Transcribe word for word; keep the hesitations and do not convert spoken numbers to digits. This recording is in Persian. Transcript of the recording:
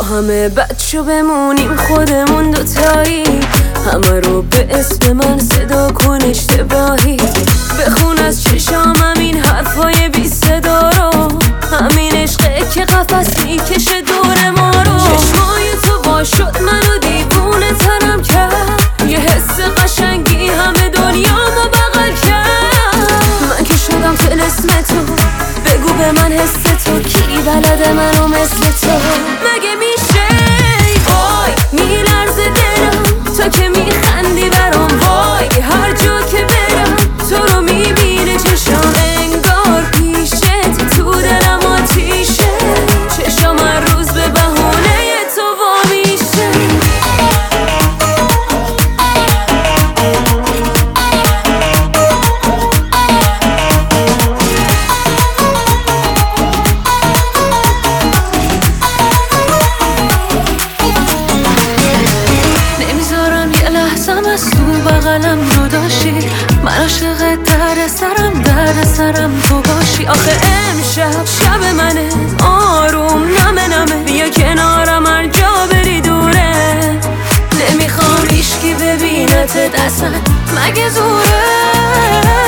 همه بچه بمونیم خودمون دوتایی، همه رو به اسم من صدا کن اشتباهی. بخون از چشامم این حرفای بی صدا رو، همین عشقه که قفس میکشه دور ما رو. چشمای تو با شد منو دیوونه ترم کرد، یه حس قشنگی همه دنیامو بغل کرد. من که شدم طلسم تو، بگو به من حس تو، کی بلده منو مثل تو؟ مگه میشه؟ وای میلرزه دلم تا که میخندی برام، وای هر جا که برم تو رو میبینه چشام، انگار پیشت تو دلم آتیشه، چشام هر روز به بهونه تو وا میشه. از تو بغلم جداشی، من عاشق درد سرم درد سرم تو باشی. آخه امشب شب منه آروم نمه نمه، بیا کنارم هر جا بری دوره، نمیخوام هیچکی ببینت دستن مگه زوره.